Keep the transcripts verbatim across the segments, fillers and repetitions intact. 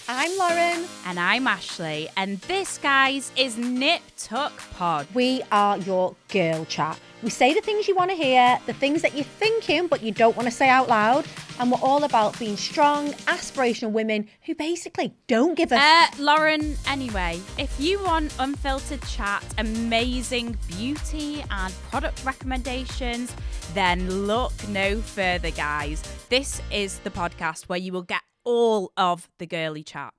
I'm Lauren. And I'm Ashley. And this, guys, is Nip Tuck Pod. We are your girl chat. We say the things you want to hear, the things that you're thinking but you don't want to say out loud. And we're all about being strong, aspirational women who basically don't give a... Uh, Lauren, anyway, if you want unfiltered chat, amazing beauty and product recommendations, then look no further, guys. This is the podcast where you will get all of the girly chat.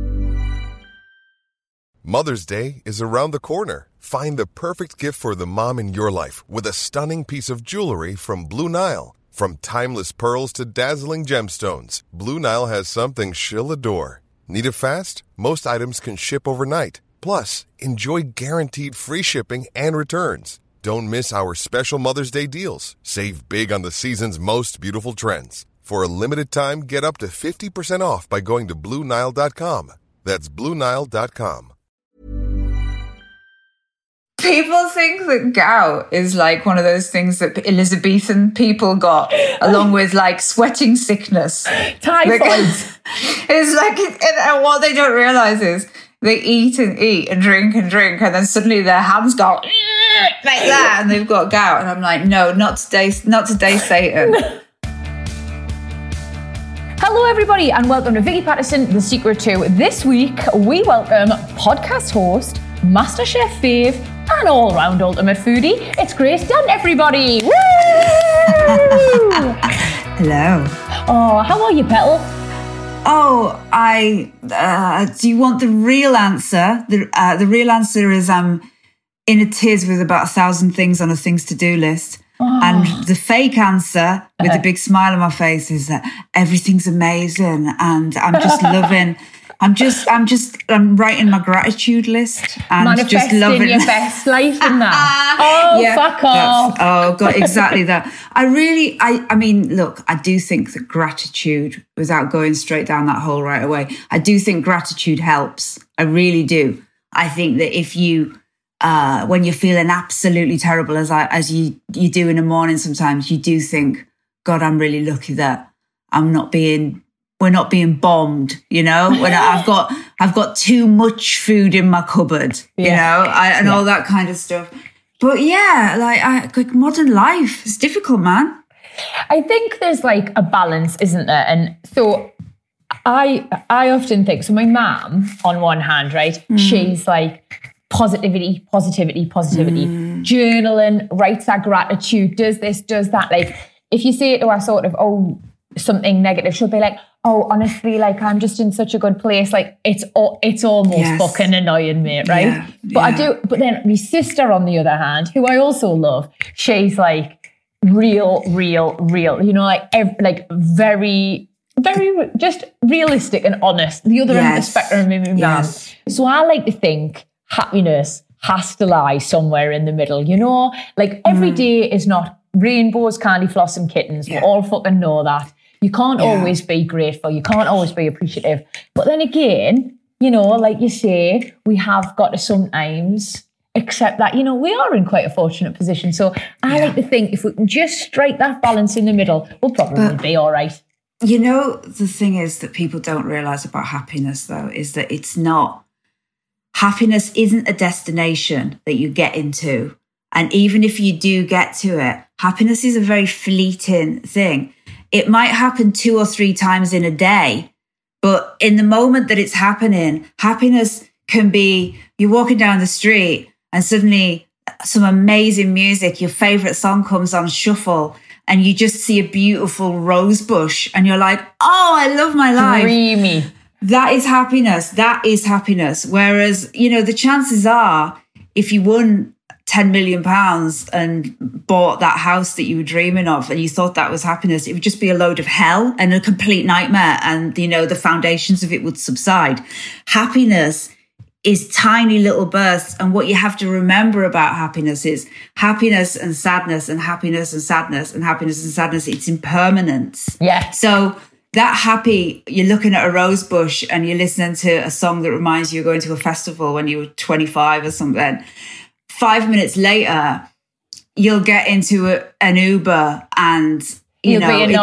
Mother's Day is around the corner. Find the perfect gift for the mom in your life with a stunning piece of jewelry from Blue Nile. From timeless pearls to dazzling gemstones, Blue Nile has something she'll adore. Need it fast? Most items can ship overnight. Plus, enjoy guaranteed free shipping and returns. Don't miss our special Mother's Day deals. Save big on the season's most beautiful trends. For a limited time, get up to fifty percent off by going to Blue Nile dot com. That's Blue Nile dot com. People think that gout is like one of those things that Elizabethan people got, along with like sweating sickness. Typhoid. It's like, and what they don't realise is they eat and eat and drink and drink, and then suddenly their hands go like that, and they've got gout. And I'm like, no, not today, not today, Satan. Hello, everybody, and welcome to Vicky Patterson, The Secret To. This week, we welcome podcast host, MasterChef fave, and all-round ultimate foodie. It's Grace Dunn, everybody. Woo! Hello. Oh, how are you, Petal? Oh, I. Uh, do you want the real answer? The uh, the real answer is I'm in a tiz with about a thousand things on a things to do list. Oh. And the fake answer, with uh-huh. a big smile on my face, is that everything's amazing and I'm just loving. I'm just, I'm just, I'm writing my gratitude list and manifesting just loving your best life in that. Oh, yeah, fuck off! Oh God, exactly that. I really, I, I mean, look, I do think that gratitude, without going straight down that hole right away, I do think gratitude helps. I really do. I think that if you. Uh, when you're feeling absolutely terrible, as I, as you you do in the morning, sometimes you do think, God, I'm really lucky that I'm not being, we're not being bombed. You know, when I've got I've got too much food in my cupboard. You yeah. know, I, and yeah. all that kind of stuff. But yeah, like I, like modern life is difficult, man. I think there's like a balance, isn't there? And so I I often think, so my mum, on one hand, right, mm. she's like. Positivity, positivity, positivity, mm. journaling, writes our gratitude, does this, does that. Like, if you say to her sort of, oh, something negative, she'll be like, oh, honestly, like, I'm just in such a good place. Like, it's it's almost yes. fucking annoying, mate, right? Yeah, but yeah. I do, but then my sister, on the other hand, who I also love, she's like real, real, real, you know, like, ev- like very, very just realistic and honest. The other yes. end of the spectrum, maybe yes. So I like to think, happiness has to lie somewhere in the middle, you know? Like every mm. day is not rainbows, candy floss and kittens. Yeah. We all fucking know that. You can't yeah. always be grateful. You can't always be appreciative. But then again, you know, like you say, we have got to sometimes accept that, you know, we are in quite a fortunate position. So I yeah. like to think if we can just strike that balance in the middle, we'll probably but, be all right. You know, the thing is that people don't realise about happiness, though, is that it's not, happiness isn't a destination that you get into. And even if you do get to it, happiness is a very fleeting thing. It might happen two or three times in a day, but in the moment that it's happening, happiness can be you're walking down the street and suddenly some amazing music, your favorite song comes on shuffle, and you just see a beautiful rose bush and you're like, oh, I love my life. Dreamy. That is happiness. That is happiness. Whereas, you know, the chances are if you won ten million pounds and bought that house that you were dreaming of and you thought that was happiness, it would just be a load of hell and a complete nightmare. And, you know, the foundations of it would subside. Happiness is tiny little bursts. And what you have to remember about happiness is happiness and sadness and happiness and sadness and happiness and sadness. It's impermanence. Yeah. So that happy, you're looking at a rose bush and you're listening to a song that reminds you of going to a festival when you were twenty-five or something. Five minutes later, you'll get into a, an Uber and, you You'll know, be a knob.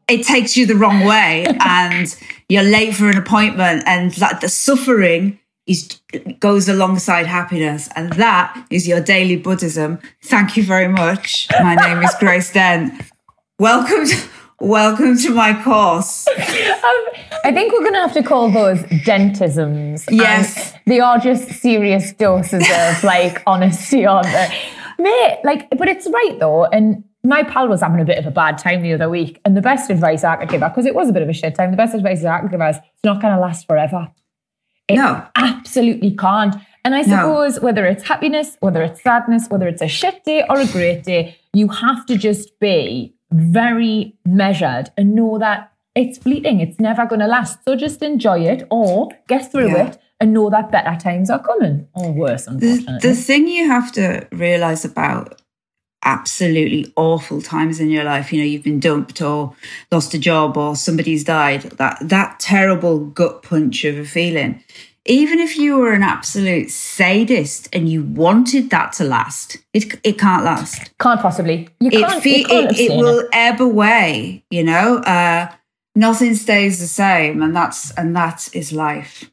it takes you the wrong way and you're late for an appointment, and like the suffering is goes alongside happiness, and that is your daily Buddhism. Thank you very much. My name is Grace Dent. Welcome to, welcome to my course. Um, I think we're going to have to call those dentisms. Yes. And they are just serious doses of like honesty, aren't they? Mate, like, but it's right though. And my pal was having a bit of a bad time the other week, and the best advice I could give her, because it was a bit of a shit time, the best advice I could give her is it's not going to last forever. It No. absolutely can't. And I suppose No. whether it's happiness, whether it's sadness, whether it's a shit day or a great day, you have to just be very measured and know that it's fleeting. It's never going to last. So just enjoy it or get through Yeah. it and know that better times are coming, or worse, unfortunately. The, the thing you have to realize about absolutely awful times in your life, you know, you've been dumped or lost a job or somebody's died, that that terrible gut punch of a feeling. Even if you were an absolute sadist and you wanted that to last, it it can't last. Can't possibly. You It can't, fe- you can't it, it abstain will ebb away, you know. Uh, nothing stays the same, and that's and that is life.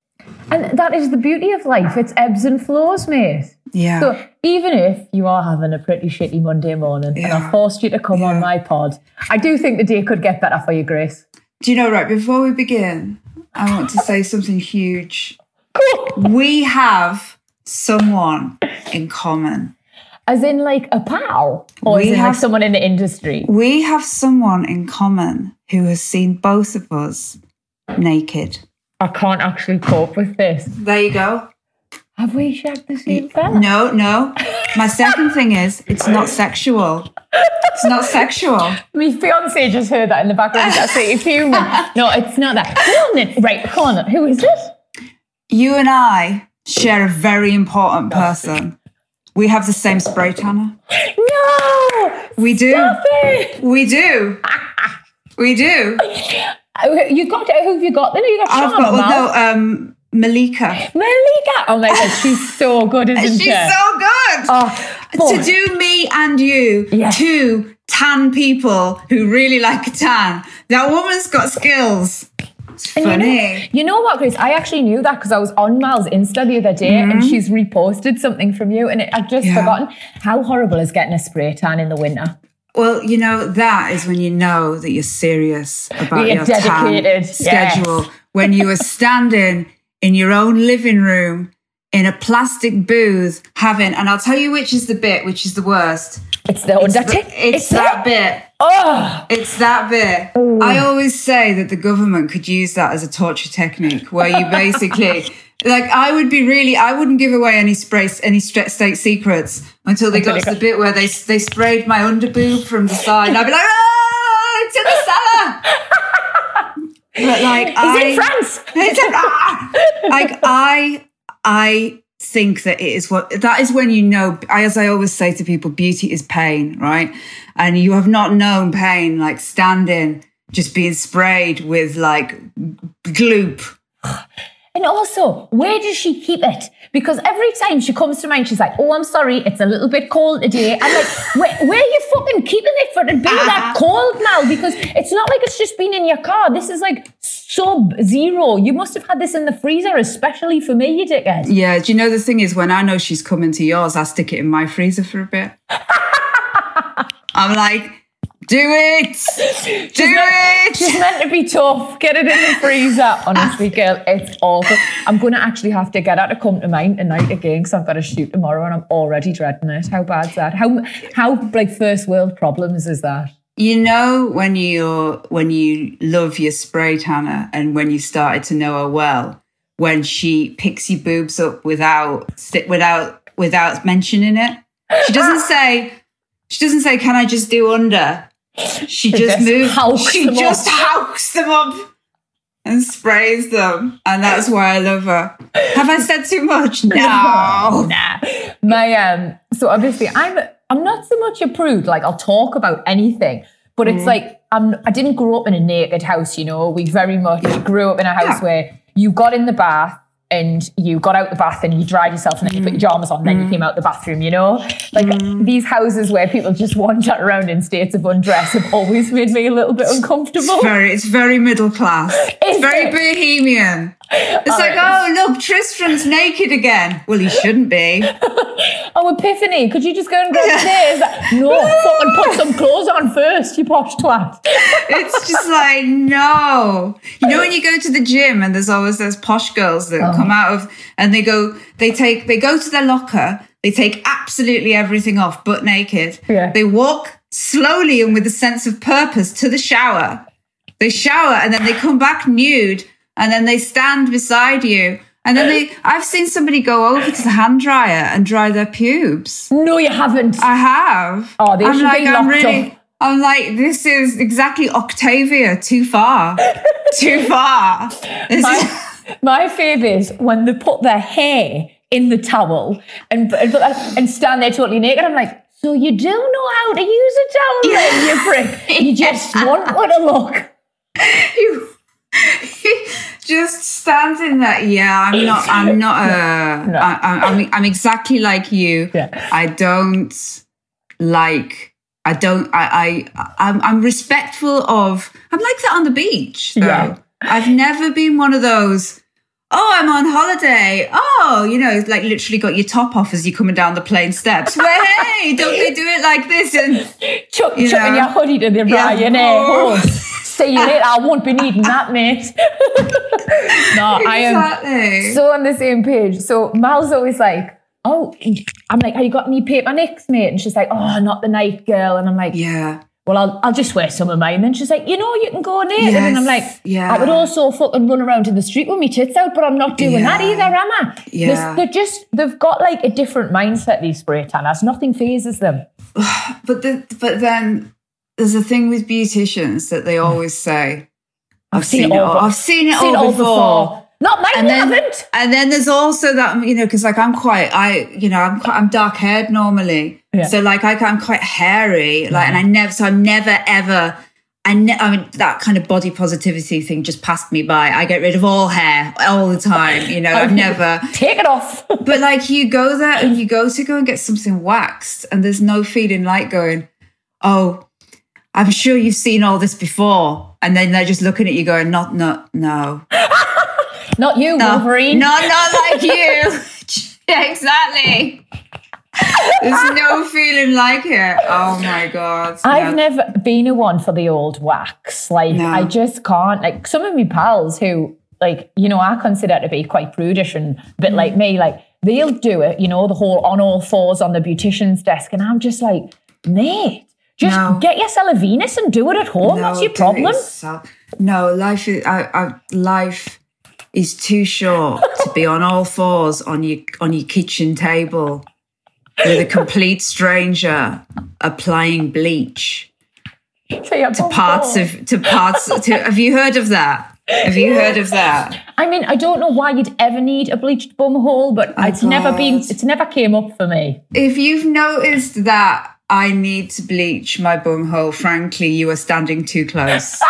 And that is the beauty of life. It's ebbs and flows, mate. Yeah. So even if you are having a pretty shitty Monday morning and Yeah. I forced you to come on my pod, I do think the day could get better for you, Grace. Do you know, right, before we begin, I want to say something huge. We have someone in common. As in like a pal? Or We as in have- like someone in the industry? We have someone in common who has seen both of us naked. I can't actually cope with this. There you go. Have we shagged the same fella? No, no. My second thing is, it's not sexual. It's not sexual. My fiance just heard that in the background. That's like human. No, it's not that. Hold on. Right, hold on. Who is it? You and I share a very important person. We have the same spray tanner. No! We do. Stop it! We do. We do. You got it. Who have you got then? You got I've Sharma, got, Mal? well, no, um, Malika. Malika. Oh my God, she's so good, isn't She's she? so good. Oh, To boy. do me and you, Yeah. two tan people who really like a tan. That woman's got skills. It's And you funny. know, you know what, Grace? I actually knew that because I was on Mal's Insta the other day and she's reposted something from you, and it, I've just Mm-hmm. Yeah. forgotten how horrible is getting a spray tan in the winter. Well, you know, that is when you know that you're serious about You're your dedicated, tan yes. schedule. When you are standing in your own living room in a plastic booth having, and I'll tell you which is the bit, which is the worst. It's the It's, undertake. the- it's that bit. Oh, It's that bit. I always say that the government could use that as a torture technique where you basically, like, I would be really, I wouldn't give away any spray, any stra- state secrets until they Until got they to the got- bit where they they sprayed my underboob from the side. And I'd be like, oh, to the cellar. But like, he's I, in France. It's a- ah! like I, I think that it is what that is when you know. As I always say to people, beauty is pain, right? And you have not known pain like standing, just being sprayed with like gloop. And also, where does she keep it? Because every time she comes to mind, she's like, oh, I'm sorry, it's a little bit cold today. I'm like, where, where are you fucking keeping it for it to be that cold now? Because it's not like it's just been in your car. This is like sub-zero. You must have had this in the freezer, especially for me, you dickhead. Yeah, do you know the thing is when I know she's coming to yours, I stick it in my freezer for a bit. I'm like, do it! Do it! She's meant to be tough. Get it in the freezer. Honestly, girl, it's awful. I'm going to actually have to get her to come to mine tonight again because I've got a shoot tomorrow and I'm already dreading it. How bad's that? How, how like, first world problems is that? You know when you when you love your spray tanner and when you started to know her well, when she picks your boobs up without without without mentioning it. She doesn't say she doesn't say, "Can I just do under?" She just just moves. howks She them up. just howks them up and sprays them, and that's why I love her. Have I said too much? No. Nah. My um so obviously I'm I'm not so much a prude, like I'll talk about anything, but it's like I'm I didn't grow up in a naked house, you know. We very much grew up in a house Yeah. where you got in the bath and you got out the bath and you dried yourself and then you put your pajamas on, then you came out the bathroom, you know? Like these houses where people just wander around in states of undress have always made me a little bit uncomfortable. It's very, it's very middle class. It's Is very it? bohemian. It's All like, right. oh, look, Tristram's naked again. Well, he shouldn't be. Oh, Epiphany, could you just go and grab the days? No, fucking put some clothes on first, you posh twat. It's just like, no. You know when you go to the gym and there's always those posh girls that Oh. come out of, and they go, they take, they go to their locker, they take absolutely everything off, butt naked. Yeah. They walk slowly and with a sense of purpose to the shower. They shower and then they come back nude and then they stand beside you. And then they, I've seen somebody go over to the hand dryer and dry their pubes. No, you haven't. I have. Oh, they I'm should like, be I'm locked really, up. I'm like, this is exactly Octavia, too far. Too far. This is, My, my favourite is when they put their hair in the towel and, and, and stand there totally naked. I'm like, so you do know how to use a towel then, you prick. You just want what to look. you, you just standing there. Yeah, I'm not, I'm not, uh, No. I, I, I'm, I'm exactly like you. Yeah. I don't like, I don't, I, I, I'm, I'm respectful of, I'm like that on the beach, though. Yeah. I've never been one of those, oh, I'm on holiday. Oh, you know, like literally got your top off as you're coming down the plane steps. Well, hey, don't they do it like this? And Chuck, You chucking know. your hoodie to the Yeah. Ryanair Oh. horse. See you later. I won't be needing that, mate. No, I am exactly. so on the same page. So Mal's always like, oh, I'm like, have you got any paper nicks, mate? And she's like, oh, not the night girl. And I'm like, yeah. well, I'll, I'll just wear some of mine. And she's like, you know, you can go naked. Yes, And I'm like, yeah. I would also fucking run around in the street with my tits out, but I'm not doing that Yeah. either, am I? Yeah. They're, they're just, they've got like a different mindset, these spray tanners. Nothing phases them. But the, but then there's a thing with beauticians that they always say, I've, seen, it all. be- I've seen it seen all before. Not mine, And you then, haven't. and then there's also that, you know, because like I'm quite, I, you know, I'm quite, I'm dark haired normally. Yeah. So like I, I'm quite hairy, like, and I never, so I'm never ever, I, ne- I mean, that kind of body positivity thing just passed me by. I get rid of all hair all the time, you know, I've never, Take it off. but like you go there and you go to go and get something waxed and there's no feeling like going, oh, I'm sure you've seen all this before. And then they're just looking at you going, not, not, no. Not you, No, Wolverine. no, not like you. Yeah, exactly. There's no feeling like it. Oh my God. I've No. never been a one for the old wax. Like, No. I just can't. Like, some of my pals who, like, you know, I consider to be quite prudish and a bit like me, like, they'll do it, you know, the whole on all fours on the beautician's desk. And I'm just like, mate, just No. get yourself a Venus and do it at home. What's your dude, problem? it's So, no, life is I, I, life is too short to be on all fours on your on your kitchen table with a complete stranger applying bleach So you're to both parts four. of to parts. To, have you heard of that? Have you heard of that? I mean, I don't know why you'd ever need a bleached bum hole, but it's never been, God. it's never came up for me. If you've noticed that I need to bleach my bumhole, frankly, you are standing too close.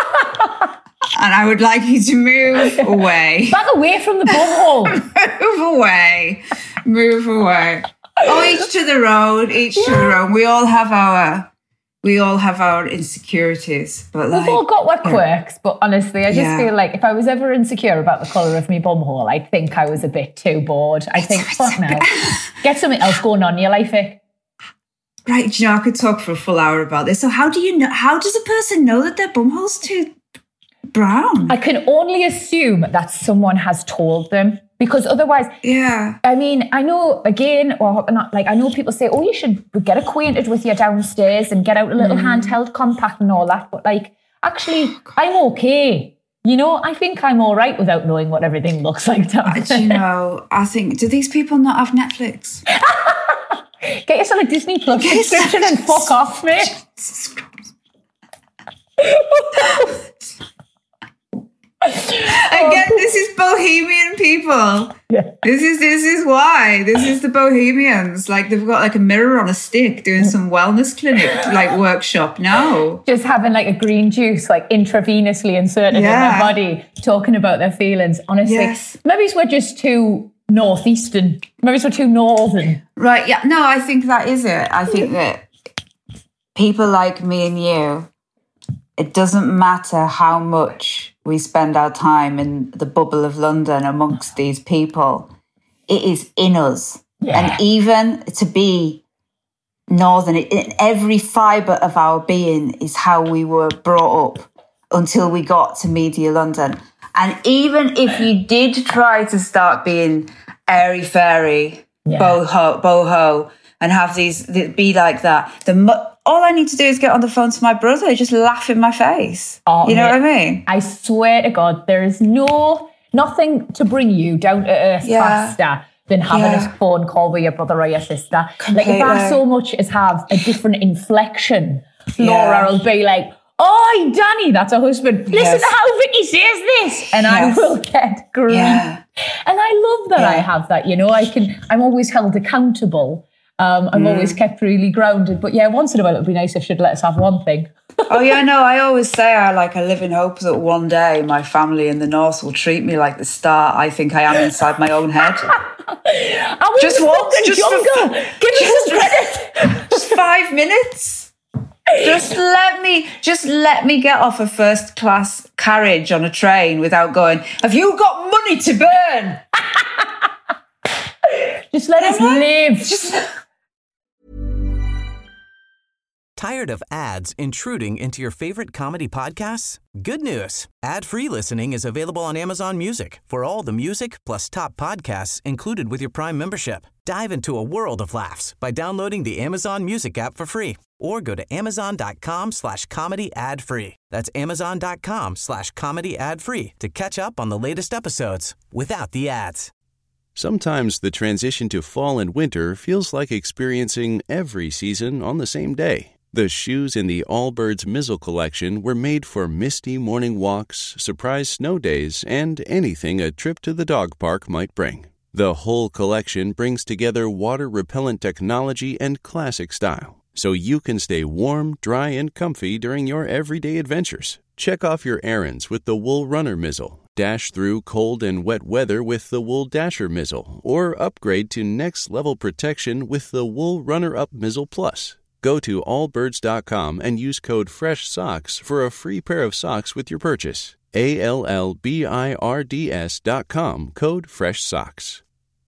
And I would like you to move away. Back away from the bum hole. Move away. Move away. Oh, each to their own, each to their own. We all have our we all have our insecurities. But like We've all got our quirks, but honestly, I just Yeah. feel like if I was ever insecure about the colour of my bum hole, I'd think I was a bit too bored. I think, it's fuck a now. bit- Get something else going on in your life, eh? Right, do you know, I could talk for a full hour about this. So how do you know how does a person know that their bumhole's too brown? I can only assume that someone has told them, because otherwise, yeah. I mean, I know, again, or not, like, I know people say, oh, you should get acquainted with your downstairs and get out a little Mm. handheld compact and all that. But, like, actually, I'm okay. You know, I think I'm all right without knowing what everything looks like Do downstairs. you know, I think, do these people not have Netflix? Get yourself a Disney Plus Get yourself- subscription and fuck off, mate. Again, this is bohemian people. Yeah. This is this is why. This is the bohemians. Like they've got like a mirror on a stick doing some wellness clinic like workshop. No. Just having like a green juice like intravenously inserted Yeah. in their body, talking about their feelings. Honestly, Yes. maybe we're just too northeastern. Maybe we're too northern. Right, yeah. No, I think that is it. I think that people like me and you, it doesn't matter how much we spend our time in the bubble of London amongst these people. It is in us. Yeah. And even to be northern, in every fibre of our being is how we were brought up until we got to Media London. And even if you did try to start being airy-fairy, Yeah. boho, boho, and have these, be like that, the mu- all I need to do is get on the phone to my brother, just laugh in my face. Oh, you know mate, what I mean? I swear to God, there is no nothing to bring you down to earth Yeah. faster than having Yeah. a phone call with your brother or your sister. Like Completely. if I so much as have a different inflection, Laura Yeah. will be like, "Oi, Danny, that's her husband. Listen Yes. to how Vicky says this," and I Yes. will get grief. Yeah. And I love that I Yeah. have that. You know, I can. I'm always held accountable. Um, I'm Mm. always kept really grounded. But yeah, once in a while it would be nice if she'd let us have one thing. Oh yeah, no, I always say I like I live in hope that one day my family in the north will treat me like the star I think I am inside my own head. I was Just just once, just for- younger. Give me some credit. Just five minutes. Just let me just let me get off a first class carriage on a train without going, have you got money to burn? Just let us live. Just Tired of ads intruding into your favorite comedy podcasts? Good news. Ad-free listening is available on Amazon Music for all the music plus top podcasts included with your Prime membership. Dive into a world of laughs by downloading the Amazon Music app for free or go to amazon.com slash comedy ad free. That's amazon.com slash comedy ad free to catch up on the latest episodes without the ads. Sometimes the transition to fall and winter feels like experiencing every season on the same day. The shoes in the Allbirds Mizzle collection were made for misty morning walks, surprise snow days, and anything a trip to the dog park might bring. The whole collection brings together water-repellent technology and classic style, so you can stay warm, dry, and comfy during your everyday adventures. Check off your errands with the Wool Runner Mizzle, dash through cold and wet weather with the Wool Dasher Mizzle, or upgrade to next-level protection with the Wool Runner-Up Mizzle Plus. Go to allbirds dot com and use code FRESHSOCKS for a free pair of socks with your purchase. A L L B I R D S dot com, code FRESHSOCKS.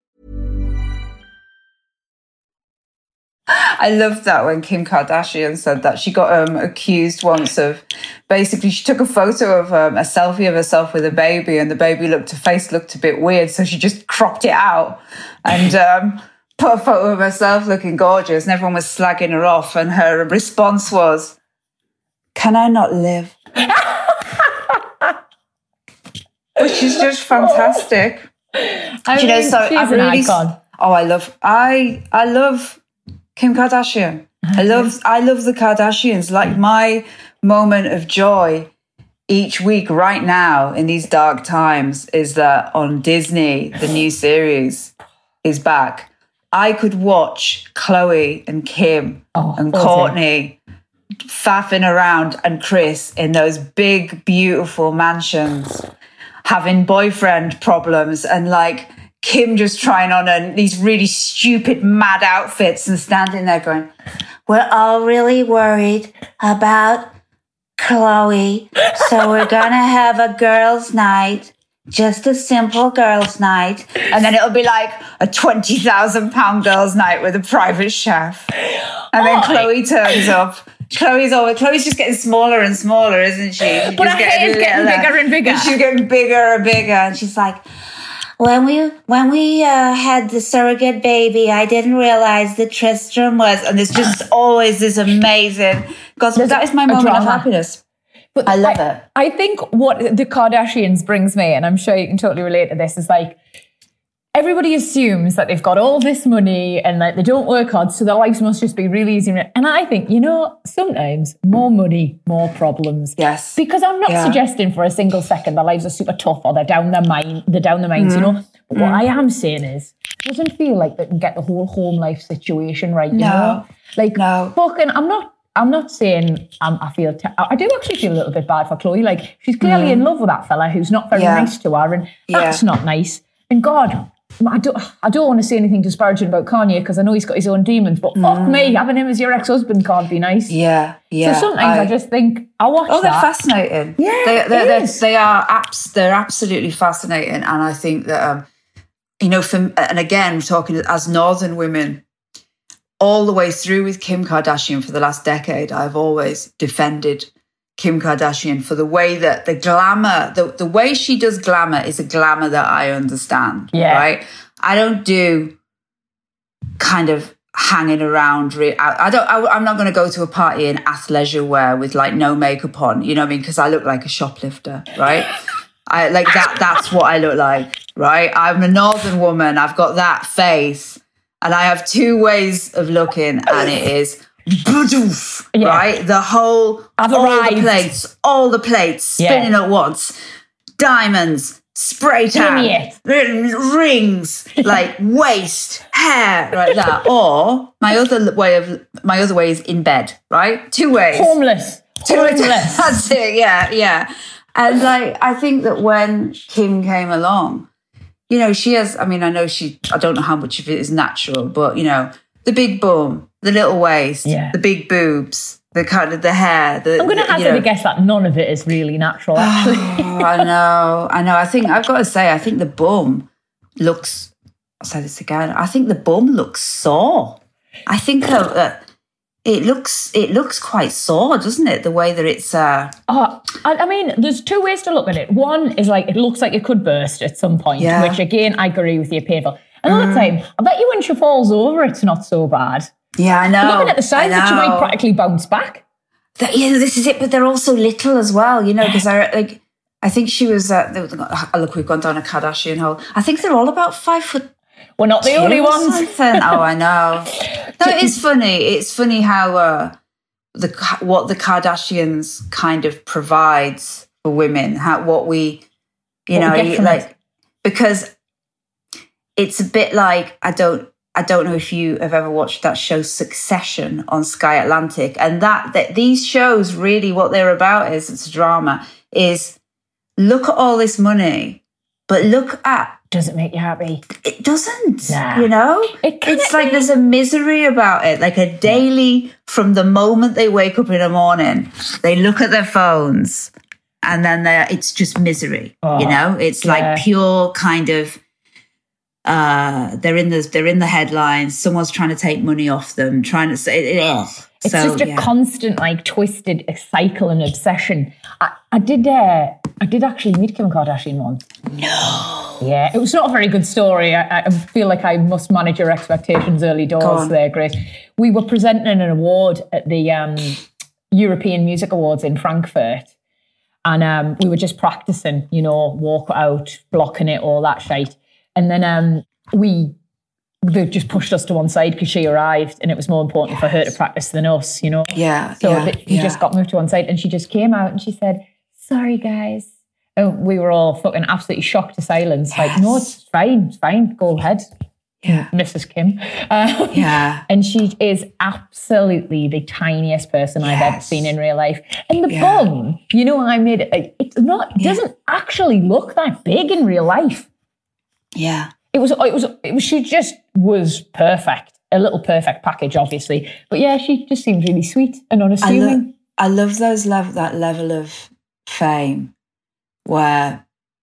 I loved that when Kim Kardashian said that. She got um, accused once of, basically she took a photo of um, a selfie of herself with a baby, and the baby looked, her face looked a bit weird, so she just cropped it out and um, put a photo of herself looking gorgeous, and everyone was slagging her off, and her response was, "Can I not live?" Which is just fantastic. I Do you know, mean, so she's I an really, icon. oh, I love, I, I love Kim Kardashian. I love, I love the Kardashians. Like my moment of joy each week right now in these dark times is that on Disney, the new series is back. I could watch Khloe and Kim Oh, and awesome. Courtney faffing around and Chris in those big, beautiful mansions, having boyfriend problems, and like Kim just trying on an, these really stupid, mad outfits and standing there going, "We're all really worried about Khloe, so we're going to have a girls' night, just a simple girls' night." And then it'll be like a twenty thousand pound girls' night with a private chef. And then Oh, Khloe turns up. Chloe's always, Chloe's just getting smaller and smaller, isn't she? She's But just her hair's getting littler. bigger and bigger. She's getting bigger and bigger. And she's like, when we when we uh, had the surrogate baby, I didn't realize that Tristram was. And there's just always this amazing, because that is my moment of drama. happiness. But I love it. I think what the Kardashians brings me, and I'm sure you can totally relate to this, is like everybody assumes that they've got all this money and that they don't work hard, so their lives must just be really easy. And I think, you know, sometimes more money, more problems. Yes. Because I'm not yeah. suggesting for a single second their lives are super tough or they're down their mind, they're down their minds, mm. you know. But mm. what I am saying is, it doesn't feel like they can get the whole home life situation right, you no. know? Like, no. fucking, I'm not, I'm not saying um, I feel, te- I do actually feel a little bit bad for Chloe. Like, she's clearly mm. in love with that fella who's not very yeah. nice to her, and yeah. that's not nice. And God, I don't, I don't want to say anything disparaging about Kanye because I know he's got his own demons, but mm. fuck me, having him as your ex-husband can't be nice. Yeah, yeah. So sometimes I, I just think, I watch oh, that. Oh, they're fascinating. Yeah, they, they're, they're, is. they are abs- They're absolutely fascinating. And I think that, um, you know, from, and again, talking as Northern women, all the way through with Kim Kardashian for the last decade, I've always defended Kim Kardashian for the way that the glamour, the, the way she does glamour is a glamour that I understand, yeah. right? I don't do kind of hanging around. Re- I, I don't, I, I'm not going to go to a party in athleisure wear with like no makeup on, you know what I mean? Because I look like a shoplifter, right? I like that, that's what I look like, right? I'm a Northern woman. I've got that face and I have two ways of looking and it is... Yeah. Right, the whole, I've all arrived. the plates, all the plates spinning yeah. at once, diamonds, spray tan, rings, like waist, hair, like that. Or my other way of my other way is in bed, right? Two ways, homeless, Two homeless. Ways. That's it. Yeah, yeah. And like, I think that when Kim came along, you know, she has. I mean, I know she. I don't know how much of it is natural, but you know, the big bum. The little waist, yeah. the big boobs, the kind of the hair. The, I'm going to hazard a guess that none of it is really natural, actually. Oh, I know, I know. I think, I've got to say, I think the bum looks, I'll say this again, I think the bum looks sore. I think uh, uh, it looks it looks quite sore, doesn't it? The way that it's... Uh... Oh, I, I mean, there's two ways to look at it. One is like, it looks like it could burst at some point, yeah. which again, I agree with you, painful. Another mm. time, I bet you when she falls over, it's not so bad. Yeah, I know. Looking at the size, that she might practically bounce back. That, yeah, this is it. But they're also little as well, you know. Because I like, I think she was. Uh, look, we've gone down a Kardashian hole. I think they're all about five foot. We're not the only ones. Oh, I know. No, it's funny. It's funny how uh, the what the Kardashians kind of provides for women. How what we, you what know, we like it. Because it's a bit like I don't. I don't know if you have ever watched that show Succession on Sky Atlantic, and that, that these shows really what they're about is, it's a drama, is look at all this money, but look at... Does it make you happy? It doesn't, nah. you know? It it's like there's a misery about it, like a daily, from the moment they wake up in the morning, they look at their phones and then it's just misery, oh, you know? It's yeah. like pure kind of... Uh, they're in the they're in the headlines. Someone's trying to take money off them, trying to say, it, ugh. It's so, just a yeah. constant, like, twisted cycle and obsession. I, I did, uh, I did actually meet Kim Kardashian once. No, yeah, it was not a very good story. I, I feel like I must manage your expectations early doors there, Grace. We were presenting an award at the um, European Music Awards in Frankfurt, and um, we were just practicing, you know, walk out, blocking it, all that shite. And then um, we, they just pushed us to one side because she arrived and it was more important yes. for her to practice than us, you know? Yeah. So yeah, we yeah. just got moved to one side and she just came out and she said, sorry, guys. And we were all fucking absolutely shocked to silence. Yes. Like, no, it's fine. It's fine. Go ahead. Yeah. Missus Kim. Uh, yeah. And she is absolutely the tiniest person yes. I've ever seen in real life. And the yeah. bum, you know, I made it, it's not, it yeah. doesn't actually look that big in real life. Yeah. It was, it was, it was, she just was perfect. A little perfect package, obviously. But yeah, she just seems really sweet and unassuming. I, lo- I love those level, that level of fame where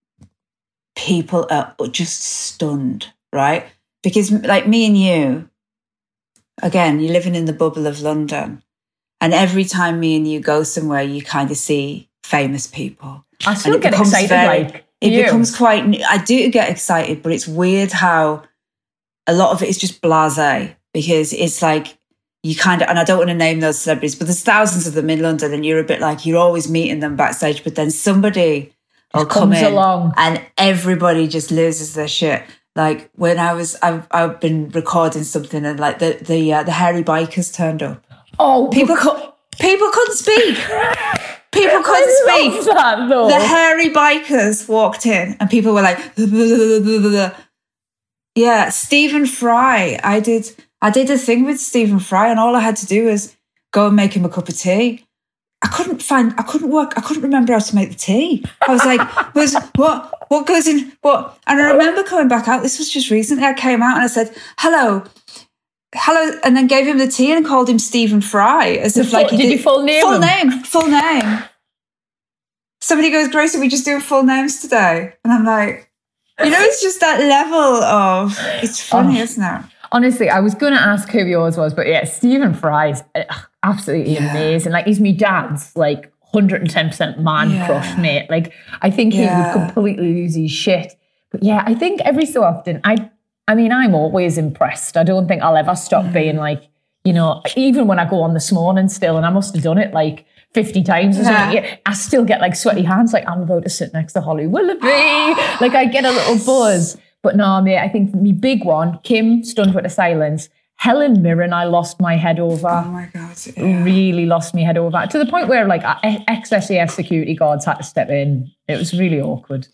people are just stunned, right? Because like me and you, again, you're living in the bubble of London. And every time me and you go somewhere, you kind of see famous people. I still get excited very, like It you. becomes quite, I do get excited, but it's weird how a lot of it is just blasé because it's like you kind of, and I don't want to name those celebrities, but there's thousands of them in London and you're a bit like, you're always meeting them backstage, but then somebody will come in along and everybody just loses their shit. like when I was, I've, I've been recording something and like the the uh, the hairy bikers turned up. Oh, people could people couldn't speak. People couldn't I speak. love that, though. The hairy bikers walked in, and people were like, blah, blah, blah, blah, blah. "Yeah, Stephen Fry." I did. I did a thing with Stephen Fry, and all I had to do was go and make him a cup of tea. I couldn't find. I couldn't work. I couldn't remember how to make the tea. I was like, "Was what? What goes in what?" And I remember coming back out. This was just recently. I came out and I said, "Hello." Hello, and then gave him the tea and called him Stephen Fry, as if full, like he did, did you full name full him? name, full name. Somebody goes, "Grace, are we just doing full names today?" And I'm like, you know, it's just that level of it's funny, oh, isn't it? Honestly, I was going to ask who yours was, but yeah, Stephen Fry's absolutely yeah. amazing. Like he's my dad's like one hundred ten percent man yeah. crush, mate. Like I think he yeah. would completely lose his shit. But yeah, I think every so often I. I mean, I'm always impressed. I don't think I'll ever stop mm. being like, you know, even when I go on this morning still, and I must have done it like fifty times or yeah. something, I still get like sweaty hands, like I'm about to sit next to Holly Willoughby. Like I get a little buzz. But no, mate, I think my big one, Kim, stunned with the silence. Helen Mirren, I lost my head over. Oh my God. Yeah. Really lost my head over. To the point where like ex-S A F security guards had to step in. It was really awkward.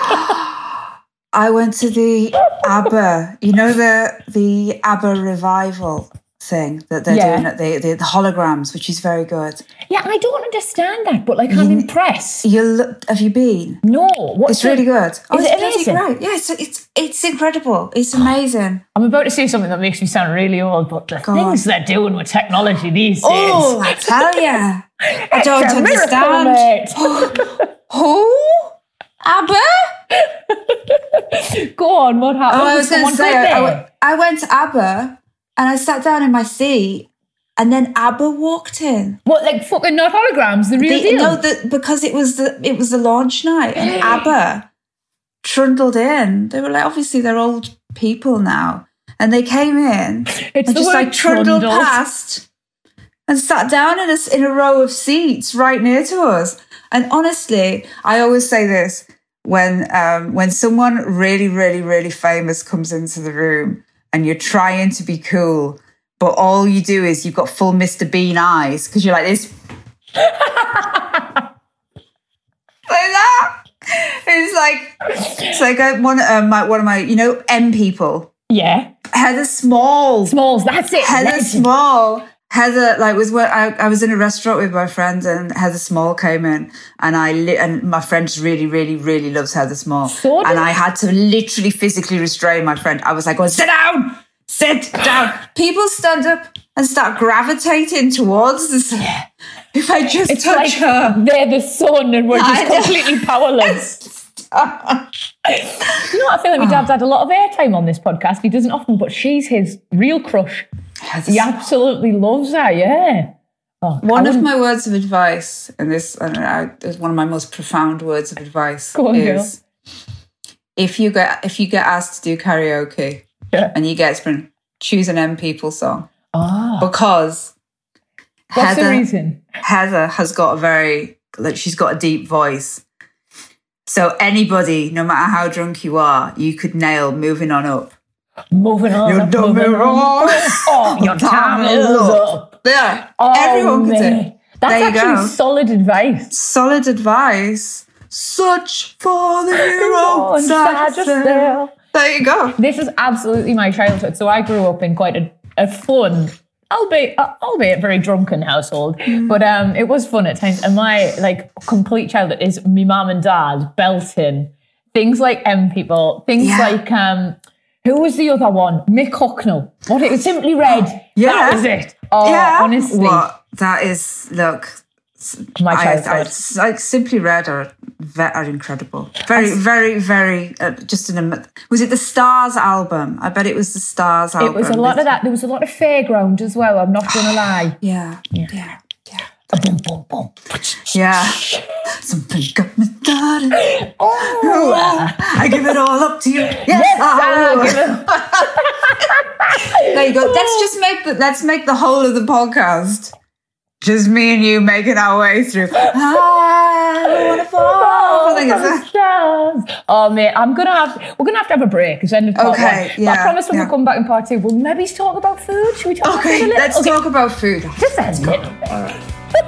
I went to the ABBA, you know, the the ABBA revival thing that they're yeah. doing at the, the the holograms, which is very good. Yeah, I don't understand that, but like I'm you, impressed. You look, have you been? No, what's it's the, really good. Oh, is it's it amazing? Great. Yeah, it's it's it's incredible. It's amazing. I'm about to say something that makes me sound really old, but the Go things on. they're doing with technology these days. Oh, I tell ya, I don't understand. Who? ABBA? Go on, what happened? Oh, I was going to say, I, I, went, I went to ABBA and I sat down in my seat and then ABBA walked in. What, like fucking not holograms, the real the, deal? No, the, because it was the it was the launch night and ABBA trundled in. They were like, obviously they're old people now. And they came in it's and the just like trundled, trundled past and sat down in a, in a row of seats right near to us. And honestly, I always say this, when um, when someone really, really, really famous comes into the room and you're trying to be cool, but all you do is you've got full Mister Bean eyes because you're like this. Like that. It's like, it's like a, one, um, my, one of my, you know, M people. Yeah. Heather Small. Smalls, that's it. Heather Legend. Small. Heather, like, was where I, I was in a restaurant with my friend, and Heather Small came in, and I li- and my friend just really, really, really loves Heather Small, so and I had to literally physically restrain my friend. I was like, "Going, sit down, sit down." People stand up and start gravitating towards us. Yeah. If I just it's touch like her, they're the sun, and we're just completely powerless. You know what? I feel like my dad's had a lot of airtime on this podcast. He doesn't often, but she's his real crush. He absolutely loves her, yeah. Oh, one of my words of advice, and this I don't know, is one of my most profound words of advice, on, is girl. if you get if you get asked to do karaoke yeah. and you get to choose an M People song, oh. because what's Heather, the reason? Heather has got a very like she's got a deep voice, so anybody, no matter how drunk you are, you could nail "Moving On Up." Moving on, you done me wrong. Oh, your time is up. Yeah, oh, everyone can do it. That's there you actually go. solid advice. Solid advice. Such for the hero inside yourself. There you go. This is absolutely my childhood. So I grew up in quite a, a fun, albeit albeit very drunken household, mm. but um, it was fun at times. And my like complete childhood is me mum and dad belting things like M People, things yeah. like um. Who was the other one? Mick Hucknall. What it was Simply Red. Yeah. That was it. Oh, yeah. honestly. What? That is, look. My I, childhood. I, like Simply Red are, are incredible. Very, I, very, very, uh, just an, was it the Stars album? I bet it was the Stars album. It was a lot of that. There was a lot of Fairground as well, I'm not going to lie. Yeah. Yeah. Yeah. Boom, boom, boom. Yeah. Something got me started. Oh, oh, I give it all up to you. Yes, yes I give it. There you go. Let's just make the let's make the whole of the podcast just me and you making our way through. I don't want to fall morning, is it? Stars. Oh, mate, I'm gonna have. We're gonna have to have a break because end of part Okay, one. yeah, But I promise when yeah. we come back in part two, we'll maybe talk about food. Should we talk about food a Okay, little? let's okay. talk about food. Just a little bit. All right.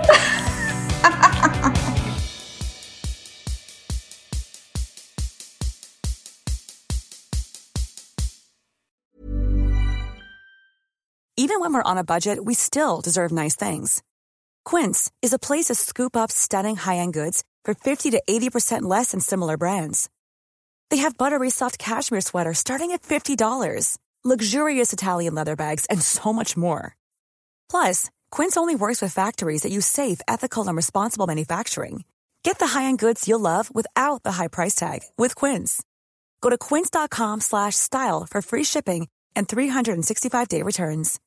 Even when we're on a budget, we still deserve nice things. Quince is a place to scoop up stunning high-end goods for fifty to eighty percent less than similar brands. They have buttery soft cashmere sweaters starting at fifty dollars, luxurious Italian leather bags, and so much more. Plus, Quince only works with factories that use safe, ethical, and responsible manufacturing. Get the high-end goods you'll love without the high price tag with Quince. Go to quince.com slash style for free shipping and three sixty-five day returns.